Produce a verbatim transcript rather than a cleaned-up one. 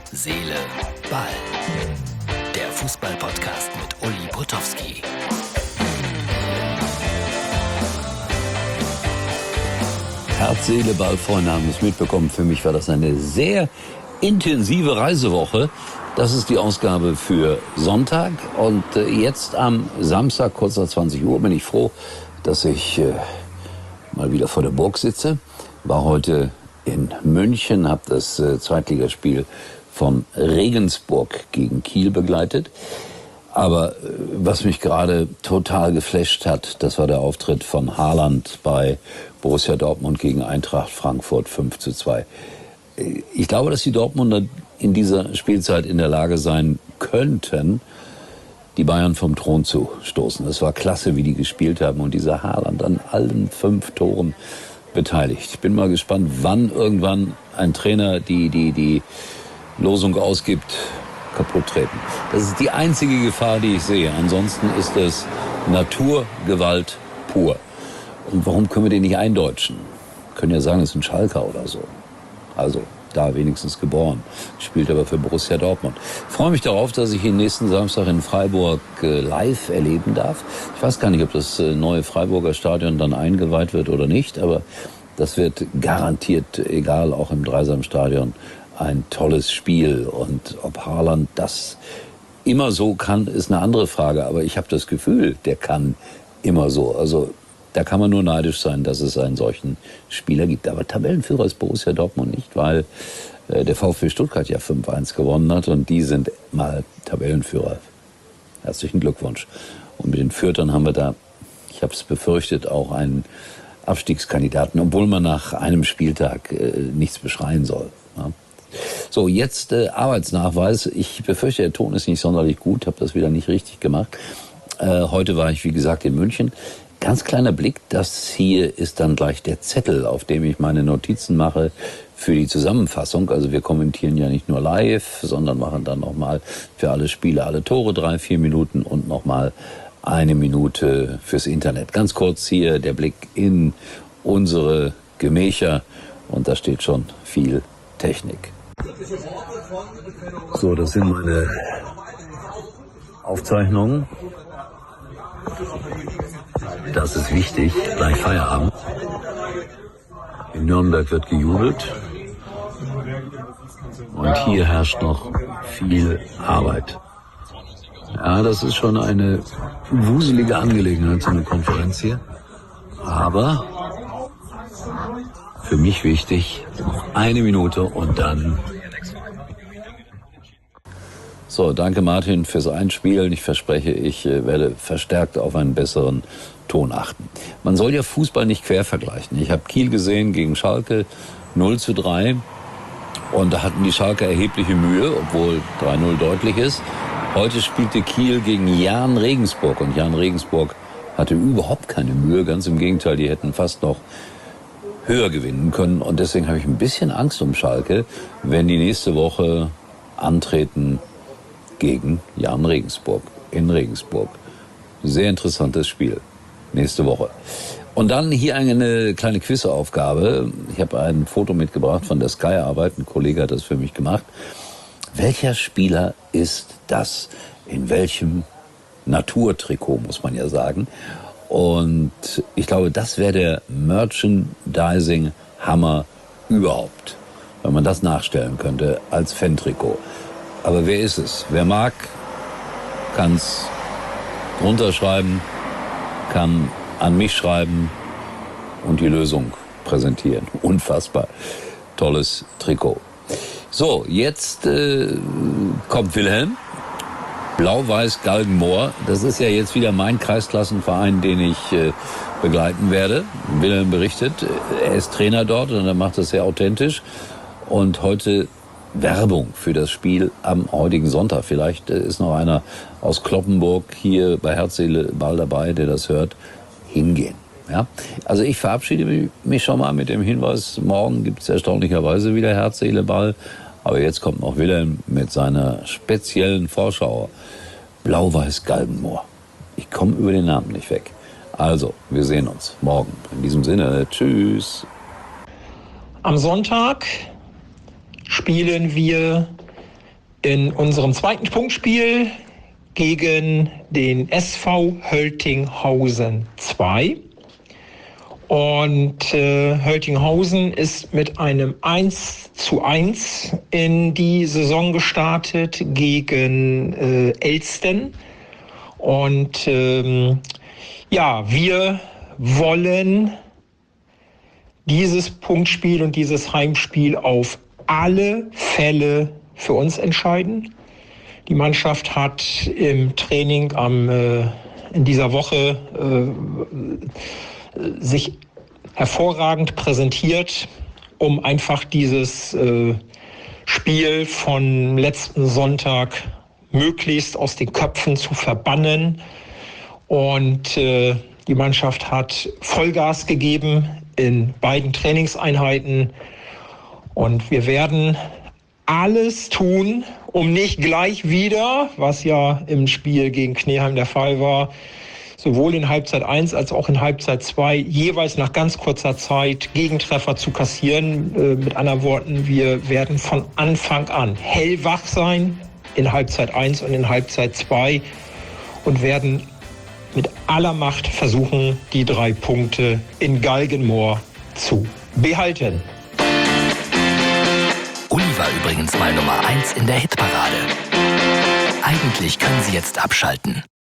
Seele, Ball. Der Fußball-Podcast mit Uli Potowski. Herz, Seele, Ball, Freunde haben es mitbekommen. Für mich war das eine sehr intensive Reisewoche. Das ist die Ausgabe für Sonntag. Und äh, jetzt am Samstag, kurz nach zwanzig Uhr, bin ich froh, dass ich äh, mal wieder vor der Burg sitze. War heute in München, habe das äh, Zweitligaspiel von Regensburg gegen Kiel begleitet. Aber äh, was mich gerade total geflasht hat, das war der Auftritt von Haaland bei Borussia Dortmund gegen Eintracht Frankfurt fünf zu zwei. Ich glaube, dass die Dortmunder in dieser Spielzeit in der Lage sein könnten, die Bayern vom Thron zu stoßen. Es war klasse, wie die gespielt haben, und dieser Haaland an allen fünf Toren beteiligt. Ich bin mal gespannt, wann irgendwann ein Trainer die, die, die Losung ausgibt, kaputt treten. Das ist die einzige Gefahr, die ich sehe. Ansonsten ist es Naturgewalt pur. Und warum können wir den nicht eindeutschen? Wir können ja sagen, es ist ein Schalker oder so. Also da wenigstens geboren. Spielt aber für Borussia Dortmund. Ich freue mich darauf, dass ich ihn nächsten Samstag in Freiburg äh, live erleben darf. Ich weiß gar nicht, ob das äh, neue Freiburger Stadion dann eingeweiht wird oder nicht, aber das wird garantiert, egal, auch im Dreisamstadion, ein tolles Spiel. Und ob Haaland das immer so kann, ist eine andere Frage. Aber ich habe das Gefühl, der kann immer so. Also da kann man nur neidisch sein, dass es einen solchen Spieler gibt. Aber Tabellenführer ist Borussia Dortmund nicht, weil äh, der VfB Stuttgart ja fünf eins gewonnen hat. Und die sind mal Tabellenführer. Herzlichen Glückwunsch. Und mit den Fürthern haben wir da, ich habe es befürchtet, auch einen Abstiegskandidaten, obwohl man nach einem Spieltag äh, nichts beschreien soll. Ja. So, jetzt äh, Arbeitsnachweis. Ich befürchte, der Ton ist nicht sonderlich gut, habe das wieder nicht richtig gemacht. Äh, heute war ich, wie gesagt, in München. Ganz kleiner Blick, das hier ist dann gleich der Zettel, auf dem ich meine Notizen mache für die Zusammenfassung. Also wir kommentieren ja nicht nur live, sondern machen dann nochmal für alle Spiele, alle Tore drei, vier Minuten und nochmal eine Minute fürs Internet. Ganz kurz hier der Blick in unsere Gemächer, und da steht schon viel Technik. So, das sind meine Aufzeichnungen. Das ist wichtig, gleich Feierabend. In Nürnberg wird gejubelt. Und hier herrscht noch viel Arbeit. Ja, das ist schon eine wuselige Angelegenheit, so eine Konferenz hier. Aber für mich wichtig, eine Minute und dann. So, danke Martin fürs Einspielen. Ich verspreche, ich äh, werde verstärkt auf einen besseren Ton achten. Man soll ja Fußball nicht quer vergleichen. Ich habe Kiel gesehen gegen Schalke, null zu drei. Und da hatten die Schalker erhebliche Mühe, obwohl drei null deutlich ist. Heute spielte Kiel gegen Jahn Regensburg. Und Jahn Regensburg hatte überhaupt keine Mühe. Ganz im Gegenteil, die hätten fast noch höher gewinnen können. Und deswegen habe ich ein bisschen Angst um Schalke, wenn die nächste Woche antreten gegen Jahn Regensburg in Regensburg. Sehr interessantes Spiel nächste Woche. Und dann hier eine kleine Quizaufgabe. Ich habe ein Foto mitgebracht von der Sky-Arbeit. Ein Kollege hat das für mich gemacht. Welcher Spieler ist das? In welchem Naturtrikot, muss man ja sagen. Und ich glaube, das wäre der Merchandising-Hammer überhaupt, wenn man das nachstellen könnte als Fan-Trikot. Aber wer ist es? Wer mag, kann es runterschreiben, kann an mich schreiben und die Lösung präsentieren. Unfassbar tolles Trikot. So, jetzt äh, kommt Wilhelm. Blau-Weiß Galgenmoor. Das ist ja jetzt wieder mein Kreisklassenverein, den ich äh, begleiten werde. Wilhelm berichtet, er ist Trainer dort und er macht das sehr authentisch. Und heute Werbung für das Spiel am heutigen Sonntag. Vielleicht ist noch einer aus Cloppenburg hier bei Herz, Seele, Ball dabei, der das hört. Hingehen. Ja? Also ich verabschiede mich schon mal mit dem Hinweis, morgen gibt es erstaunlicherweise wieder Herz, Seele, Ball. Aber jetzt kommt noch Wilhelm mit seiner speziellen Vorschau. Blau-Weiß Galgenmoor. Ich komme über den Namen nicht weg. Also, wir sehen uns morgen. In diesem Sinne, tschüss. Am Sonntag spielen wir in unserem zweiten Punktspiel gegen den S V Höltinghausen zwei. Und äh, Höltinghausen ist mit einem eins zu eins in die Saison gestartet gegen äh, Elsten. Und ähm, ja, wir wollen dieses Punktspiel und dieses Heimspiel auf alle Fälle für uns entscheiden. Die Mannschaft hat im Training am, äh, in dieser Woche äh, sich hervorragend präsentiert, um einfach dieses äh, Spiel von letzten Sonntag möglichst aus den Köpfen zu verbannen. Und äh, die Mannschaft hat Vollgas gegeben in beiden Trainingseinheiten. Und wir werden alles tun, um nicht gleich wieder, was ja im Spiel gegen Kneheim der Fall war, sowohl in Halbzeit eins als auch in Halbzeit zwei jeweils nach ganz kurzer Zeit Gegentreffer zu kassieren. Äh, mit anderen Worten, wir werden von Anfang an hellwach sein in Halbzeit eins und in Halbzeit zwei und werden mit aller Macht versuchen, die drei Punkte in Galgenmoor zu behalten. Uli war übrigens mal Nummer eins in der Hitparade. Eigentlich können Sie jetzt abschalten.